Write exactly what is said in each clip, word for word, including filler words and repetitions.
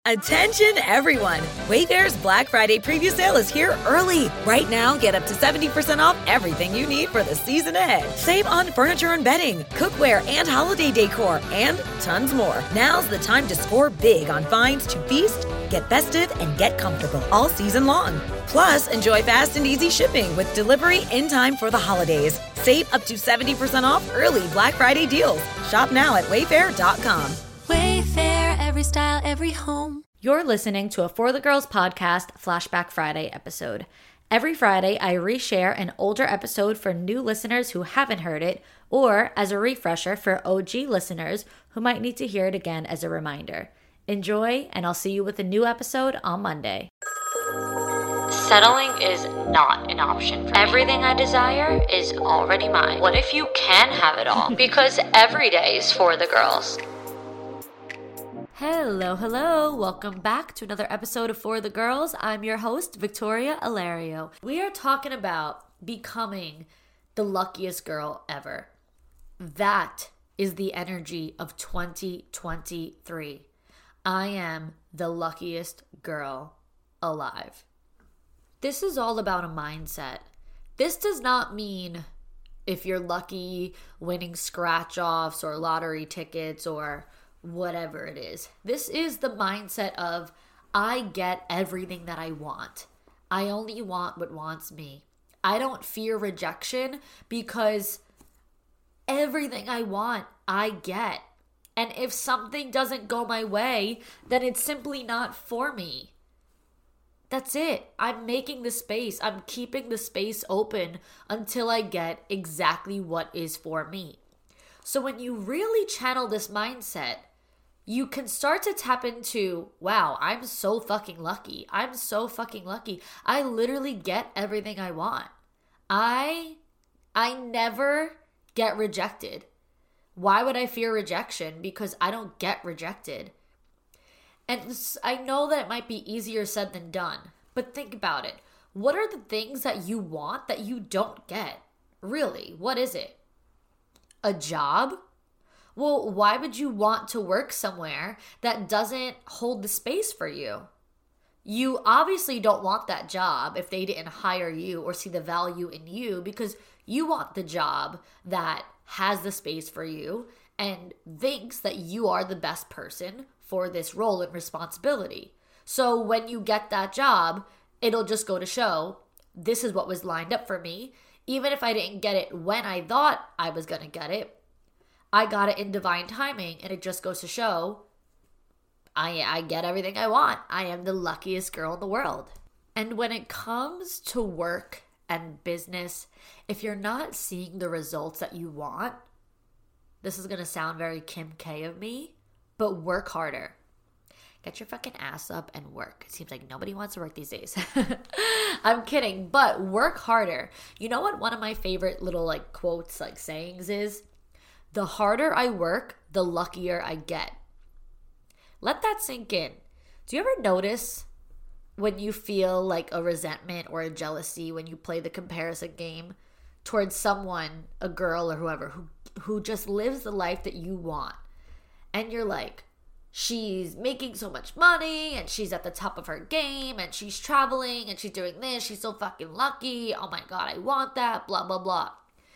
Attention everyone! Wayfair's Black Friday preview sale is here early. Right now, get up to seventy percent off everything you need for the season ahead. Save on furniture and bedding, cookware and holiday decor, and tons more. Now's the time to score big on finds to feast, get festive, and get comfortable all season long. Plus, enjoy fast and easy shipping with delivery in time for the holidays. Save up to seventy percent off early Black Friday deals. Shop now at wayfair dot com. Wayfair, every style, every home. You're listening to a For the Girls podcast Flashback Friday episode. Every Friday, I reshare an older episode for new listeners who haven't heard it, or as a refresher for O G listeners who might need to hear it again as a reminder. Enjoy, and I'll see you with a new episode on Monday. Settling is not an option for me. Everything I desire is already mine. What if you can have it all? Because every day is for the girls. Hello, hello. Welcome back to another episode of For the Girls. I'm your host, Victoria Alario. We are talking about becoming the luckiest girl ever. That is the energy of twenty twenty-three. I am the luckiest girl alive. This is all about a mindset. This does not mean if you're lucky winning scratch-offs or lottery tickets or whatever it is. This is the mindset of, I get everything that I want. I only want what wants me. I don't fear rejection because everything I want, I get. And if something doesn't go my way, then it's simply not for me. That's it. I'm making the space. I'm keeping the space open until I get exactly what is for me. So when you really channel this mindset, you can start to tap into, wow, I'm so fucking lucky. I'm so fucking lucky. I literally get everything I want. I I never get rejected. Why would I fear rejection? Because I don't get rejected. And I know that it might be easier said than done, but think about it. What are the things that you want that you don't get? Really, what is it? A job? Well, why would you want to work somewhere that doesn't hold the space for you? You obviously don't want that job if they didn't hire you or see the value in you, because you want the job that has the space for you and thinks that you are the best person for this role and responsibility. So when you get that job, it'll just go to show, this is what was lined up for me. Even if I didn't get it when I thought I was going to get it, I got it in divine timing, and it just goes to show I, I get everything I want. I am the luckiest girl in the world. And when it comes to work and business, if you're not seeing the results that you want, this is going to sound very Kim K of me, but work harder. Get your fucking ass up and work. It seems like nobody wants to work these days. I'm kidding, but work harder. You know what one of my favorite little like quotes, like sayings is? The harder I work, the luckier I get. Let that sink in. Do you ever notice when you feel like a resentment or a jealousy when you play the comparison game towards someone, a girl or whoever, who, who just lives the life that you want? And you're like, she's making so much money and she's at the top of her game and she's traveling and she's doing this. She's so fucking lucky. Oh my God, I want that, blah, blah, blah.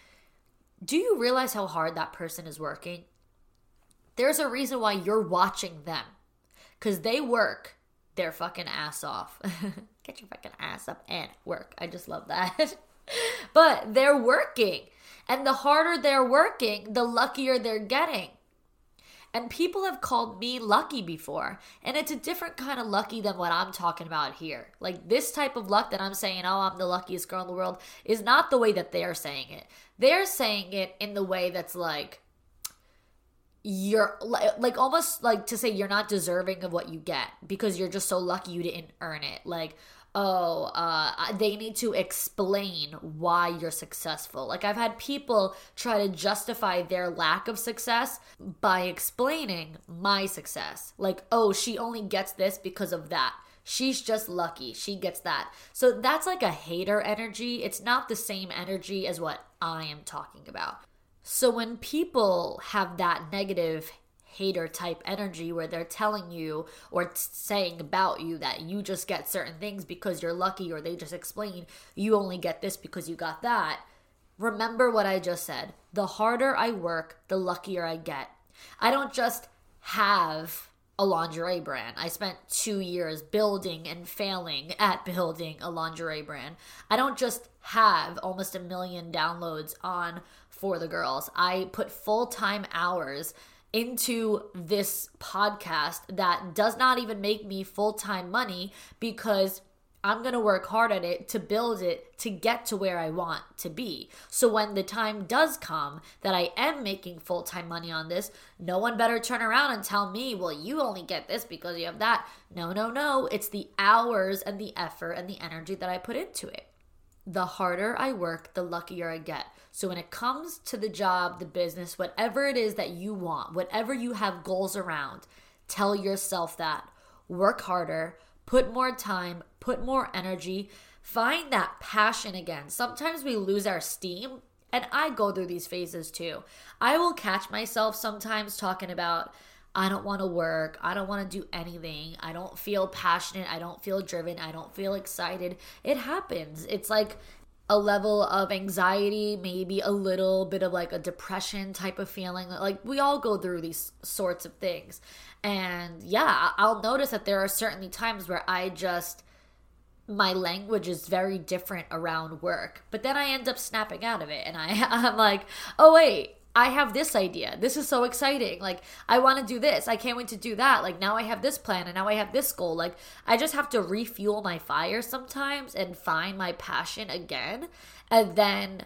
Do you realize how hard that person is working? There's a reason why you're watching them. Because they work their fucking ass off. Get your fucking ass up and work. I just love that. But they're working. And the harder they're working, the luckier they're getting. And people have called me lucky before. And it's a different kind of lucky than what I'm talking about here. Like this type of luck that I'm saying, oh, I'm the luckiest girl in the world, is not the way that they're saying it. They're saying it in the way that's like, you're like almost like to say you're not deserving of what you get because you're just so lucky you didn't earn it. Like, oh, uh, they need to explain why you're successful. Like I've had people try to justify their lack of success by explaining my success. Like, oh, she only gets this because of that. She's just lucky. She gets that. So that's like a hater energy. It's not the same energy as what I am talking about. So when people have that negative hater type energy where they're telling you or t- saying about you that you just get certain things because you're lucky, or they just explain you only get this because you got that. Remember what I just said. The harder I work, the luckier I get. I don't just have a lingerie brand. I spent two years building and failing at building a lingerie brand. I don't just have almost a million downloads on For the Girls. I put full-time hours into this podcast that does not even make me full-time money, because I'm going to work hard at it to build it to get to where I want to be. So when the time does come that I am making full-time money on this, no one better turn around and tell me, well, you only get this because you have that. No, no, no. It's the hours and the effort and the energy that I put into it. The harder I work, the luckier I get. So when it comes to the job, the business, whatever it is that you want, whatever you have goals around, tell yourself that. Work harder, put more time, put more energy, find that passion again. Sometimes we lose our steam, and I go through these phases too. I will catch myself sometimes talking about, I don't want to work, I don't want to do anything, I don't feel passionate, I don't feel driven, I don't feel excited. It happens. It's like a level of anxiety, maybe a little bit of like a depression type of feeling. Like we all go through these sorts of things. And yeah, I'll notice that there are certainly times where I just, my language is very different around work. But then I end up snapping out of it. And I, I'm like, oh wait, I have this idea. This is so exciting. Like, I want to do this. I can't wait to do that. Like, now I have this plan and now I have this goal. Like, I just have to refuel my fire sometimes and find my passion again. And then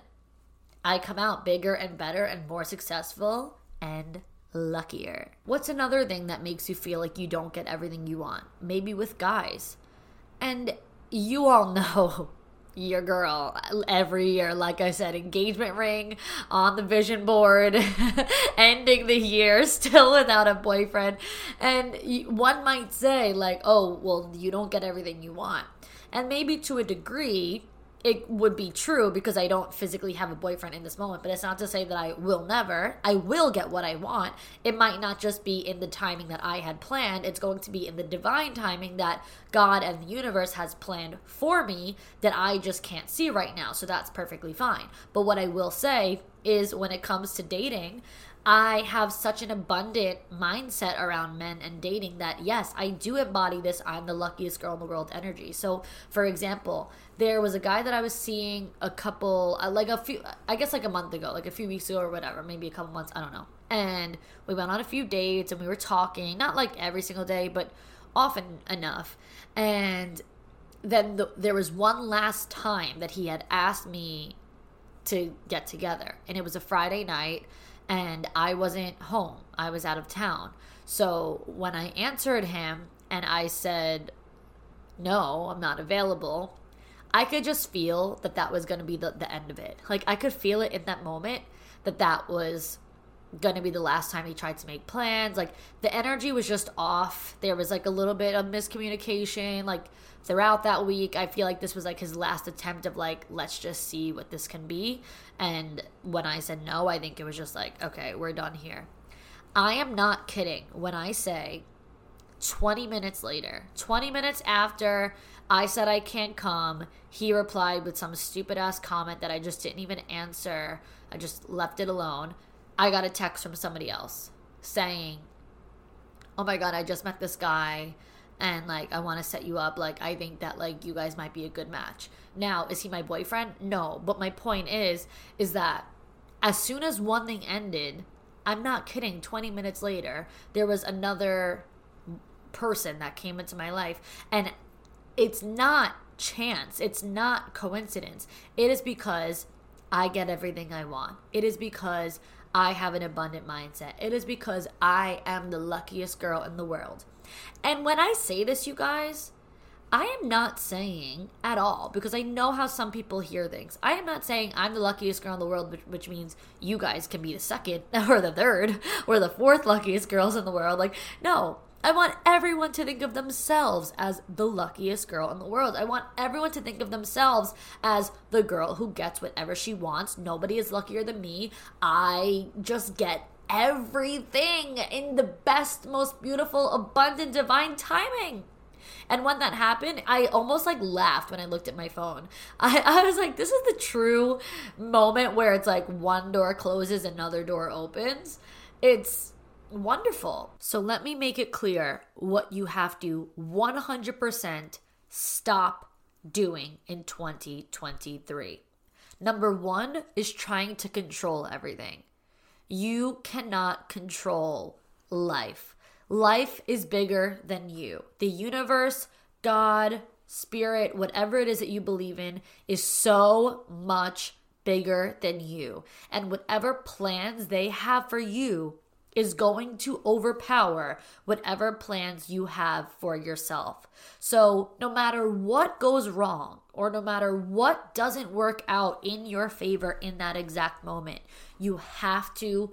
I come out bigger and better and more successful and luckier. What's another thing that makes you feel like you don't get everything you want? Maybe with guys. And you all know your girl every year, like I said, engagement ring on the vision board, ending the year still without a boyfriend. And one might say like, oh, well, you don't get everything you want. And maybe to a degree, it would be true because I don't physically have a boyfriend in this moment, but it's not to say that I will never. I will get what I want. It might not just be in the timing that I had planned. It's going to be in the divine timing that God and the universe has planned for me that I just can't see right now. So that's perfectly fine. But what I will say is when it comes to dating, I have such an abundant mindset around men and dating that, yes, I do embody this I'm the luckiest girl in the world energy. So, for example, there was a guy that I was seeing a couple, like a few, I guess like a month ago, like a few weeks ago or whatever, maybe a couple months, I don't know. And we went on a few dates and we were talking, not like every single day, but often enough. And then the, there was one last time that he had asked me to get together. And it was a Friday night. And I wasn't home. I was out of town. So when I answered him and I said, no, I'm not available, I could just feel that that was going to be the, the end of it. Like I could feel it in that moment that that was going to be the last time he tried to make plans. Like the energy was just off. There was like a little bit of miscommunication. Like throughout that week, I feel like this was like his last attempt of like, let's just see what this can be. And when I said no, I think it was just like, okay, we're done here. I am not kidding when I say twenty minutes later, twenty minutes after I said I can't come, he replied with some stupid ass comment that I just didn't even answer. I just left it alone. I got a text from somebody else saying, oh my God, I just met this guy and like I want to set you up. Like I think that like you guys might be a good match. Now, is he my boyfriend? No. But my point is, is that as soon as one thing ended, I'm not kidding, twenty minutes later, there was another person that came into my life. And it's not chance. It's not coincidence. It is because I get everything I want. It is because I have an abundant mindset. It is because I am the luckiest girl in the world. And when I say this, you guys, I am not saying at all, because I know how some people hear things. I am not saying I'm the luckiest girl in the world, which, which means you guys can be the second or the third or the fourth luckiest girls in the world. Like, no, I want everyone to think of themselves as the luckiest girl in the world. I want everyone to think of themselves as the girl who gets whatever she wants. Nobody is luckier than me. I just get everything in the best, most beautiful, abundant, divine timing. And when that happened, I almost like laughed when I looked at my phone. I, I was like, this is the true moment where it's like one door closes, another door opens. It's wonderful. So let me make it clear what you have to one hundred percent stop doing in twenty twenty-three. Number one is trying to control everything. You cannot control life. Life is bigger than you. The universe, God, spirit, whatever it is that you believe in is so much bigger than you. And whatever plans they have for you is going to overpower whatever plans you have for yourself. So no matter what goes wrong, or no matter what doesn't work out in your favor in that exact moment, you have to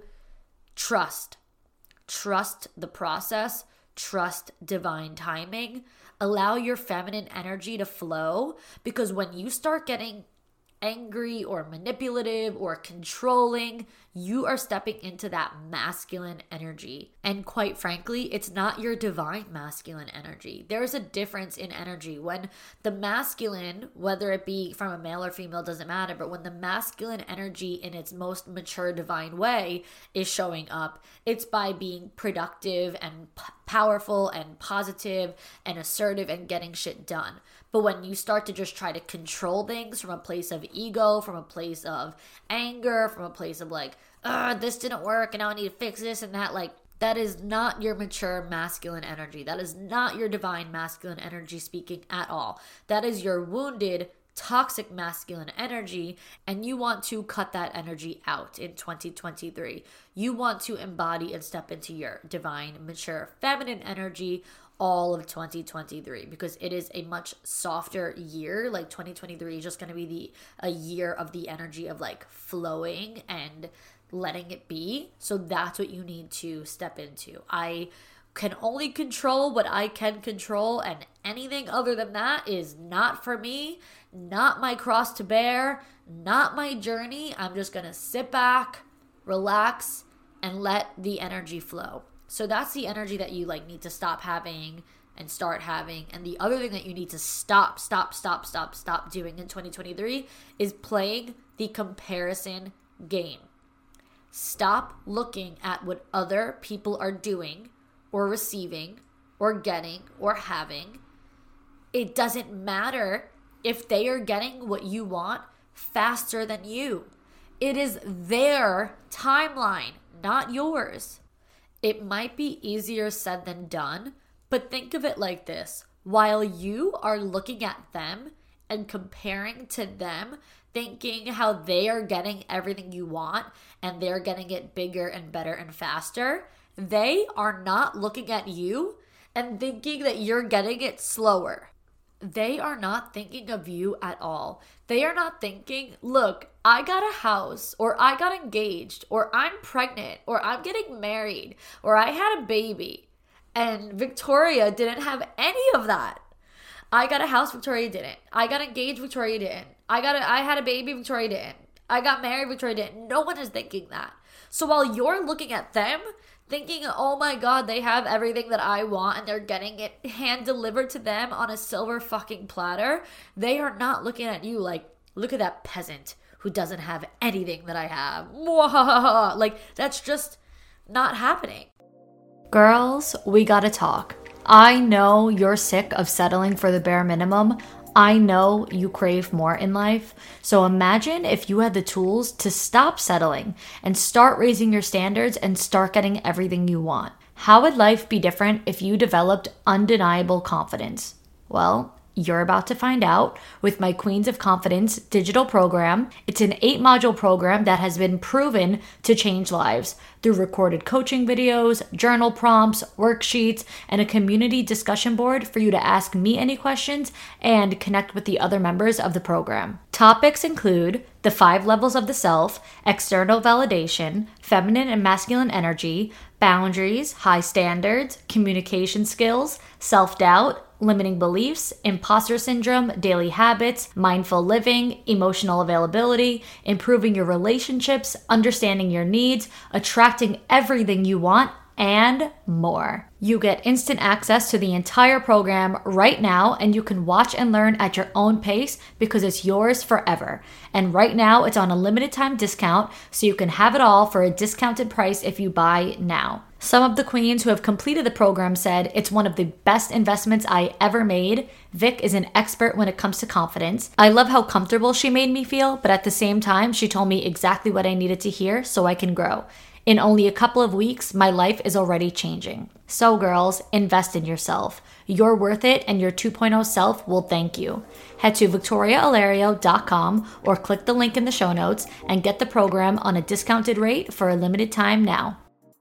trust. Trust the process. Trust divine timing. Allow your feminine energy to flow, because when you start getting angry or manipulative or controlling, you are stepping into that masculine energy. And quite frankly, it's not your divine masculine energy. There's a difference in energy. When the masculine, whether it be from a male or female, doesn't matter, but when the masculine energy in its most mature divine way is showing up, it's by being productive and p- powerful and positive and assertive and getting shit done. But when you start to just try to control things from a place of ego, from a place of anger, from a place of like, ugh, this didn't work and now I need to fix this and that, like, that is not your mature masculine energy. That is not your divine masculine energy speaking at all. That is your wounded, toxic masculine energy, and you want to cut that energy out in twenty twenty-three. You want to embody and step into your divine, mature, feminine energy all of twenty twenty-three, because it is a much softer year. Like twenty twenty-three is just going to be the a year of the energy of like flowing and letting it be. So that's what you need to step into. I can only control what I can control, and anything other than that is not for me, not my cross to bear, not my journey. I'm just going to sit back, relax, and let the energy flow. So that's the energy that you like need to stop having and start having. And the other thing that you need to stop, stop, stop, stop, stop doing in twenty twenty-three is playing the comparison game. Stop looking at what other people are doing or receiving or getting or having. It doesn't matter if they are getting what you want faster than you. It is their timeline, not yours. It might be easier said than done, but think of it like this. While you are looking at them and comparing to them, thinking how they are getting everything you want and they're getting it bigger and better and faster, they are not looking at you and thinking that you're getting it slower. They are not thinking of you at all. They are not thinking, look, I got a house, or I got engaged, or I'm pregnant, or I'm getting married, or I had a baby. And Victoria didn't have any of that. I got a house, Victoria didn't. I got engaged, Victoria didn't. I got a, I had a baby, Victoria didn't. I got married, Victoria didn't. No one is thinking that. So while you're looking at them, thinking, oh my God, they have everything that I want and they're getting it hand delivered to them on a silver fucking platter, they are not looking at you like, look at that peasant who doesn't have anything that I have. Like, that's just not happening. Girls, we gotta talk. I know you're sick of settling for the bare minimum. I know you crave more in life. So imagine if you had the tools to stop settling and start raising your standards and start getting everything you want. How would life be different if you developed undeniable confidence? Well, you're about to find out with my Queens of Confidence digital program. It's an eight module program that has been proven to change lives through recorded coaching videos, journal prompts, worksheets, and a community discussion board for you to ask me any questions and connect with the other members of the program. Topics include the five levels of the self, external validation, feminine and masculine energy, boundaries, high standards, communication skills, self-doubt, limiting beliefs, imposter syndrome, daily habits, mindful living, emotional availability, improving your relationships, understanding your needs, attracting everything you want, and more. You get instant access to the entire program right now, and you can watch and learn at your own pace because it's yours forever. And right now, it's on a limited time discount, so you can have it all for a discounted price if you buy now. Some of the queens who have completed the program said, "It's one of the best investments I ever made. Vic is an expert when it comes to confidence. I love how comfortable she made me feel, but at the same time, she told me exactly what I needed to hear so I can grow. In only a couple of weeks, my life is already changing." So girls, invest in yourself. You're worth it, and your two point oh self will thank you. Head to victoria alario dot com or click the link in the show notes and get the program on a discounted rate for a limited time now.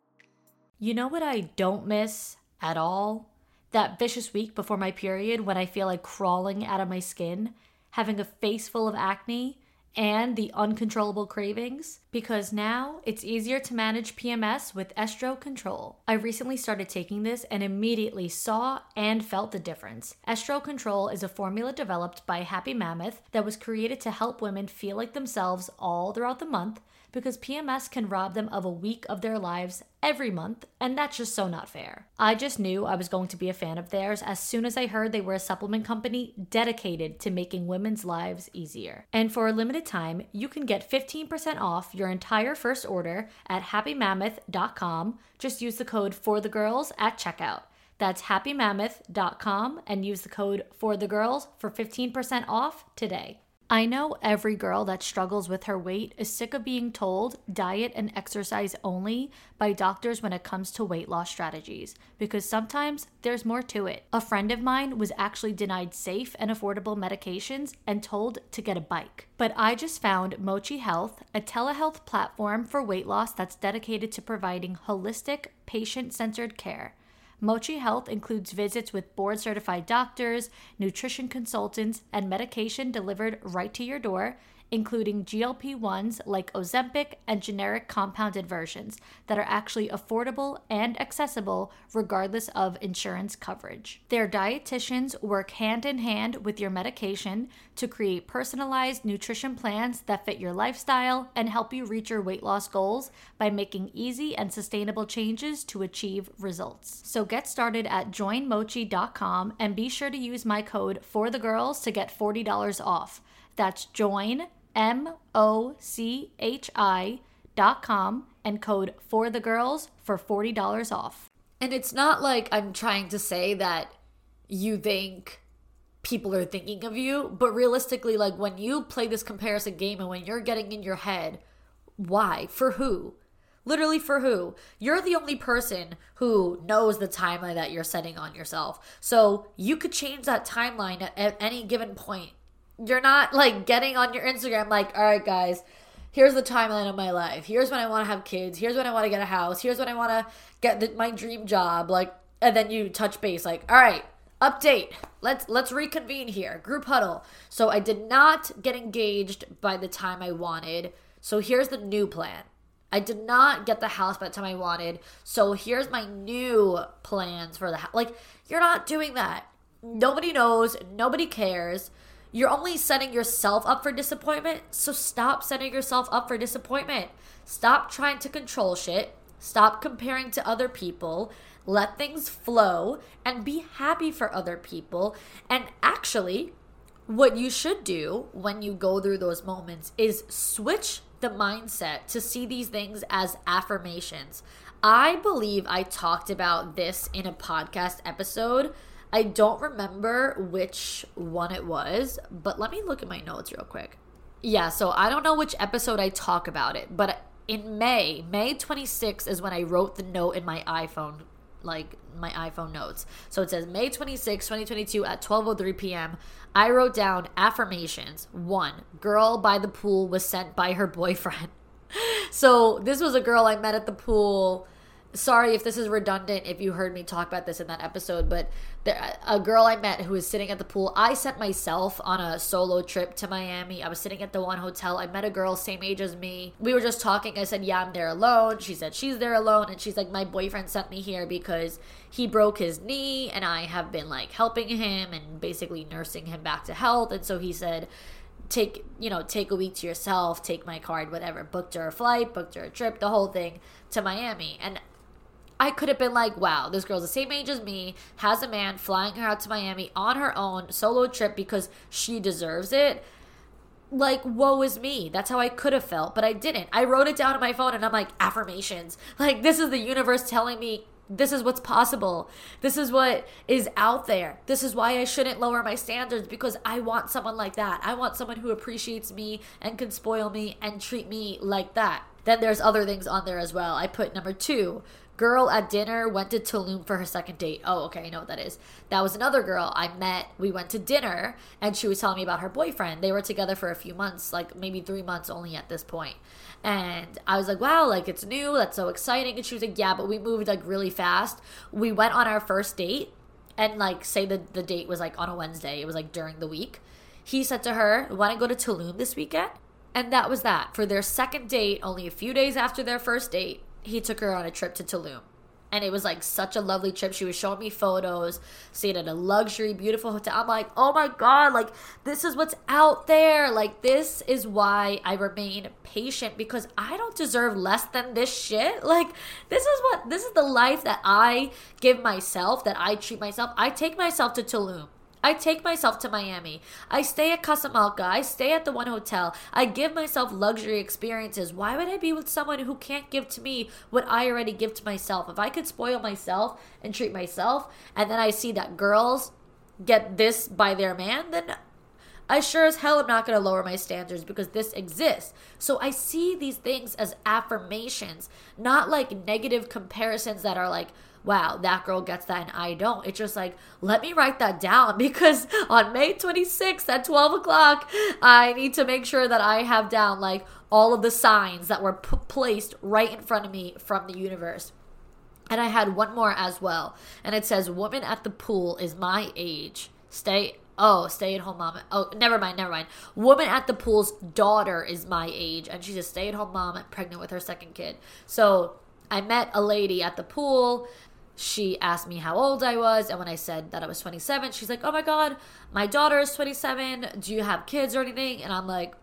You know what I don't miss at all? That vicious week before my period when I feel like crawling out of my skin, having a face full of acne, and the uncontrollable cravings, because now it's easier to manage P M S with Estro Control. I recently started taking this and immediately saw and felt the difference. Estro Control is a formula developed by Happy Mammoth that was created to help women feel like themselves all throughout the month, because P M S can rob them of a week of their lives every month, and that's just so not fair. I just knew I was going to be a fan of theirs as soon as I heard they were a supplement company dedicated to making women's lives easier. And for a limited time, you can get fifteen percent off your entire first order at happy mammoth dot com. Just use the code FORTHEGIRLS at checkout. That's happy mammoth dot com and use the code FORTHEGIRLS for fifteen percent off today. I know every girl that struggles with her weight is sick of being told diet and exercise only by doctors when it comes to weight loss strategies, because sometimes there's more to it. A friend of mine was actually denied safe and affordable medications and told to get a bike. But I just found Mochi Health, a telehealth platform for weight loss that's dedicated to providing holistic, patient-centered care. Mochi Health includes visits with board-certified doctors, nutrition consultants, and medication delivered right to your door, including G L P ones like Ozempic and generic compounded versions that are actually affordable and accessible regardless of insurance coverage. Their dietitians work hand in hand with your medication to create personalized nutrition plans that fit your lifestyle and help you reach your weight loss goals by making easy and sustainable changes to achieve results. So get started at join mochi dot com and be sure to use my code FORTHEGIRLS to get forty dollars off. That's join, M O C H I dot com and code FORTHEGIRLS for forty dollars off. And it's not like I'm trying to say that you think people are thinking of you, but realistically, like when you play this comparison game and when you're getting in your head, why? For who? Literally for who? You're the only person who knows the timeline that you're setting on yourself. So you could change that timeline at, at any given point. You're not like getting on your Instagram like, all right, guys, here's the timeline of my life. Here's when I want to have kids. Here's when I want to get a house. Here's when I want to get the, my dream job. Like, and then you touch base like, all right, update. Let's let's reconvene here. Group huddle. So I did not get engaged by the time I wanted. So here's the new plan. I did not get the house by the time I wanted. So here's my new plans for the house. Like, you're not doing that. Nobody knows. Nobody cares. You're only setting yourself up for disappointment, so stop setting yourself up for disappointment. Stop trying to control shit. Stop comparing to other people. Let things flow and be happy for other people. And actually, what you should do when you go through those moments is switch the mindset to see these things as affirmations. I believe I talked about this in a podcast episode. I don't remember which one it was, but let me look at my notes real quick. Yeah, so I don't know which episode I talk about it, but in May, May twenty-sixth is when I wrote the note in my iPhone, like my iPhone notes. So it says May twenty-sixth, twenty twenty-two at twelve oh three p.m. I wrote down affirmations. One, girl by the pool was sent by her boyfriend. So this was a girl I met at the pool sorry if this is redundant, if you heard me talk about this in that episode, but there, a girl I met who was sitting at the pool, I sent myself on a solo trip to Miami. I was sitting at the one hotel. I met a girl same age as me. We were just talking. I said, yeah, I'm there alone. She said she's there alone. And she's like, my boyfriend sent me here because he broke his knee and I have been like helping him and basically nursing him back to health. And so he said, take, you know, take a week to yourself, take my card, whatever. Booked her a flight, booked her a trip, the whole thing to Miami. And I could have been like, wow, this girl's the same age as me, has a man flying her out to Miami on her own, solo trip because she deserves it. Like, woe is me. That's how I could have felt, but I didn't. I wrote it down on my phone and I'm like, affirmations. Like, this is the universe telling me this is what's possible. This is what is out there. This is why I shouldn't lower my standards, because I want someone like that. I want someone who appreciates me and can spoil me and treat me like that. Then there's other things on there as well. I put number two, girl at dinner went to Tulum for her second date. Oh, okay, I know what that is. That was another girl I met. We went to dinner and she was telling me about her boyfriend. They were together for a few months, like maybe three months only at this point. And I was like, wow, like it's new. That's so exciting. And she was like, yeah, but we moved like really fast. We went on our first date and like say the, the date was like on a Wednesday. It was like during the week. He said to her, want to go to Tulum this weekend? And that was that. For their second date, only a few days after their first date, he took her on a trip to Tulum. And it was like such a lovely trip. She was showing me photos, stayed at a luxury, beautiful hotel. I'm like, oh my God, like this is what's out there. Like this is why I remain patient, because I don't deserve less than this shit. Like this is what, this is the life that I give myself, that I treat myself. I take myself to Tulum. I take myself to Miami. I stay at Casamalca. I stay at the one hotel. I give myself luxury experiences. Why would I be with someone who can't give to me what I already give to myself? If I could spoil myself and treat myself, and then I see that girls get this by their man, then I sure as hell am not going to lower my standards, because this exists. So I see these things as affirmations, not like negative comparisons that are like, wow, that girl gets that and I don't. It's just like, let me write that down, because on May twenty-sixth at twelve o'clock, I need to make sure that I have down like all of the signs that were p- placed right in front of me from the universe. And I had one more as well. And it says, woman at the pool is my age. Stay Oh, stay-at-home mom. Oh, never mind, never mind. Woman at the pool's daughter is my age, and she's a stay-at-home mom and pregnant with her second kid. So I met a lady at the pool. She asked me how old I was, and when I said that I was twenty-seven, she's like, oh my God, my daughter is twenty-seven. Do you have kids or anything? And I'm like,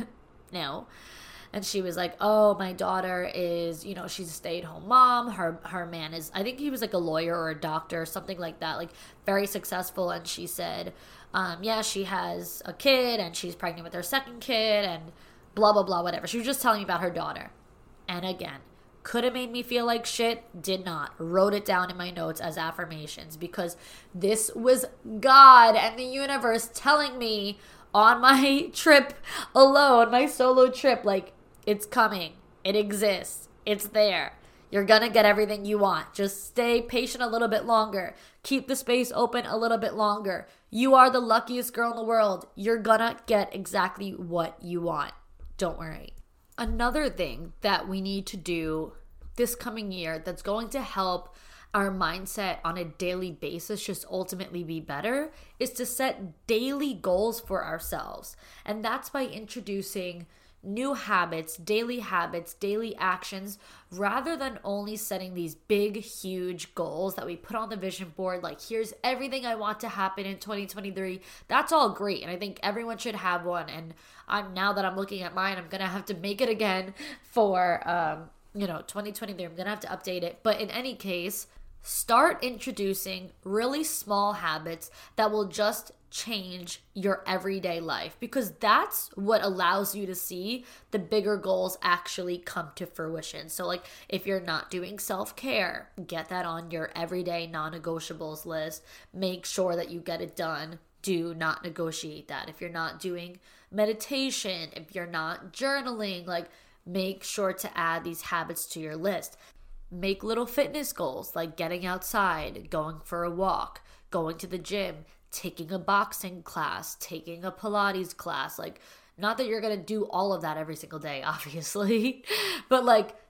no. And she was like, oh, my daughter is, you know, she's a stay-at-home mom. Her her man is, I think he was like a lawyer or a doctor or something like that, like very successful. And she said, um, yeah, she has a kid and she's pregnant with her second kid and blah, blah, blah, whatever. She was just telling me about her daughter. And again, could have made me feel like shit, did not. Wrote it down in my notes as affirmations, because this was God and the universe telling me on my trip alone, my solo trip, like, it's coming. It exists. It's there. You're gonna get everything you want. Just stay patient a little bit longer. Keep the space open a little bit longer. You are the luckiest girl in the world. You're gonna get exactly what you want. Don't worry. Another thing that we need to do this coming year that's going to help our mindset on a daily basis just ultimately be better is to set daily goals for ourselves. And that's by introducing new habits, daily habits, daily actions, rather than only setting these big, huge goals that we put on the vision board. Like, here's everything I want to happen in twenty twenty-three. That's all great. And I think everyone should have one. And I'm now that I'm looking at mine, I'm going to have to make it again for, um, you know, twenty twenty-three. I'm going to have to update it. But in any case, start introducing really small habits that will just change your everyday life, because that's what allows you to see the bigger goals actually come to fruition. So like, if you're not doing self-care, get that on your everyday non-negotiables list. Make sure that you get it done. Do not negotiate that. If you're not doing meditation, if you're not journaling, like, make sure to add these habits to your list. Make little fitness goals like getting outside, going for a walk, going to the gym, taking a boxing class, taking a Pilates class. Like, not that you're going to do all of that every single day, obviously, but like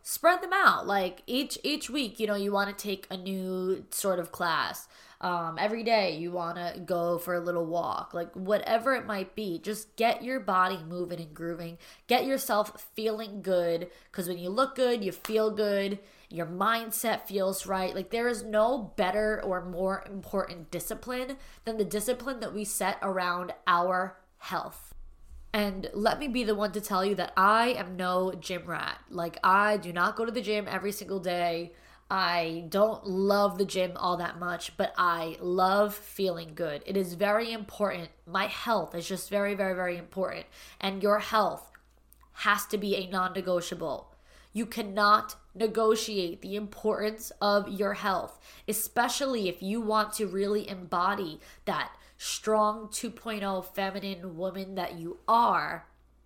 spread them out. Like each each week, you know, you want to take a new sort of class. Um, every day you want to go for a little walk, like whatever it might be. Just get your body moving and grooving. Get yourself feeling good, because when you look good, you feel good. Your mindset feels right. Like there is no better or more important discipline than the discipline that we set around our health. And let me be the one to tell you that I am no gym rat. Like I do not go to the gym every single day. I don't love the gym all that much, but I love feeling good. It is very important. My health is just very, very, very important. And your health has to be a non-negotiable. You cannot negotiate the importance of your health, especially if you want to really embody that strong two point oh feminine woman that you are.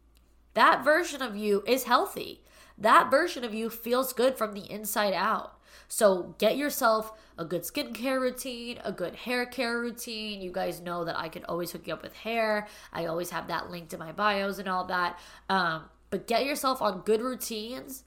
That version of you is healthy. That version of you feels good from the inside out. So get yourself a good skincare routine, a good hair care routine. You guys know that I can always hook you up with hair. I always have that linked in my bios and all that. Um, but get yourself on good routines,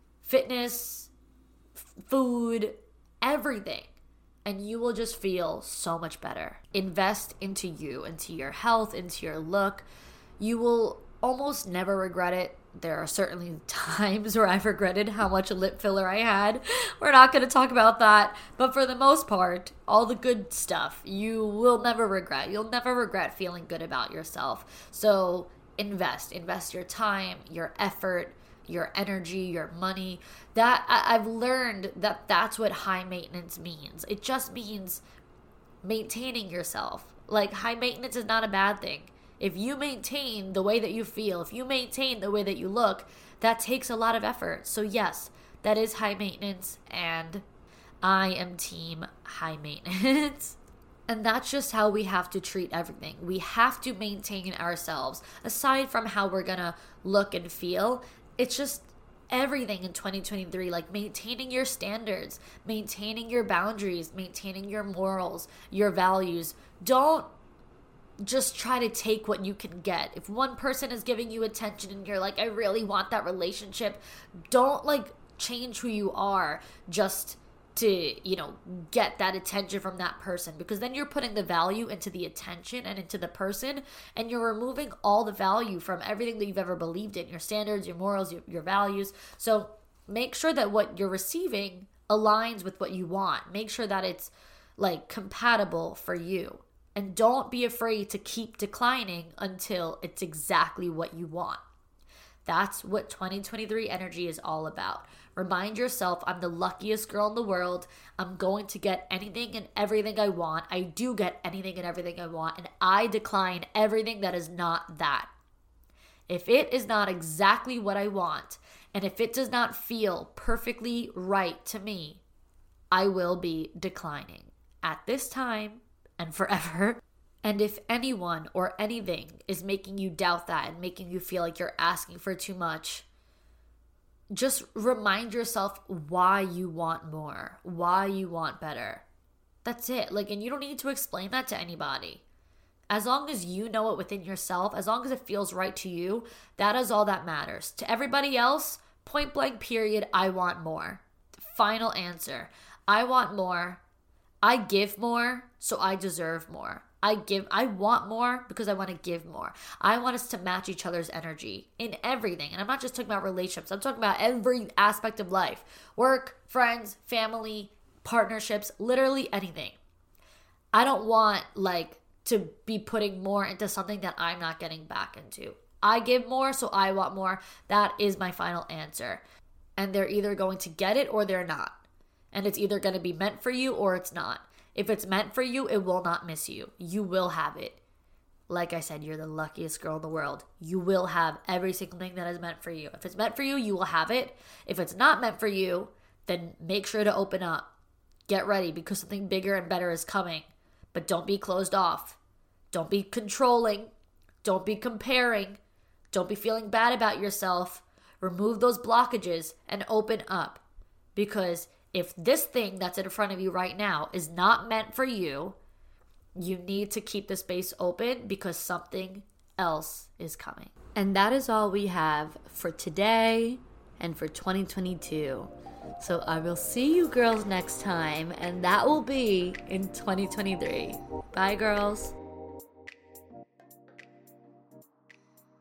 fitness, f- food, everything. And you will just feel so much better. Invest into you, into your health, into your look. You will almost never regret it. There are certainly times where I've regretted how much lip filler I had. We're not going to talk about that. But for the most part, all the good stuff, you will never regret. You'll never regret feeling good about yourself. So invest. Invest your time, your effort, your energy, your money. That I, I've learned that that's what high maintenance means. It just means maintaining yourself. Like high maintenance is not a bad thing. If you maintain the way that you feel, if you maintain the way that you look, that takes a lot of effort. So yes, that is high maintenance, and I am team high maintenance. And that's just how we have to treat everything. We have to maintain ourselves. Aside from how we're gonna look and feel, it's just everything in twenty twenty-three, like maintaining your standards, maintaining your boundaries, maintaining your morals, your values. Don't just try to take what you can get. If one person is giving you attention and you're like, I really want that relationship, don't like change who you are just to, you know, get that attention from that person, because then you're putting the value into the attention and into the person, and you're removing all the value from everything that you've ever believed in, your standards, your morals, your, your values. So make sure that what you're receiving aligns with what you want. Make sure that it's like compatible for you. And don't be afraid to keep declining until it's exactly what you want. That's what twenty twenty-three energy is all about. Remind yourself, I'm the luckiest girl in the world. I'm going to get anything and everything I want. I do get anything and everything I want. And I decline everything that is not that. If it is not exactly what I want, and if it does not feel perfectly right to me, I will be declining at this time and forever. And if anyone or anything is making you doubt that and making you feel like you're asking for too much, just remind yourself why you want more, why you want better. That's it. Like, and you don't need to explain that to anybody. As long as you know it within yourself, as long as it feels right to you, that is all that matters. To everybody else, point blank period, I want more. Final answer. I want more. I give more, so I deserve more. I give, I want more because I want to give more. I want us to match each other's energy in everything. And I'm not just talking about relationships. I'm talking about every aspect of life. Work, friends, family, partnerships, literally anything. I don't want like to be putting more into something that I'm not getting back into. I give more, so I want more. That is my final answer. And they're either going to get it or they're not. And it's either going to be meant for you or it's not. If it's meant for you, it will not miss you. You will have it. Like I said, you're the luckiest girl in the world. You will have every single thing that is meant for you. If it's meant for you, you will have it. If it's not meant for you, then make sure to open up. Get ready, because something bigger and better is coming. But don't be closed off. Don't be controlling. Don't be comparing. Don't be feeling bad about yourself. Remove those blockages and open up. Because if this thing that's in front of you right now is not meant for you, you need to keep the space open, because something else is coming. And that is all we have for today. and for twenty twenty-two. So I will see you girls next time, and that will be in twenty twenty-three. Bye, girls.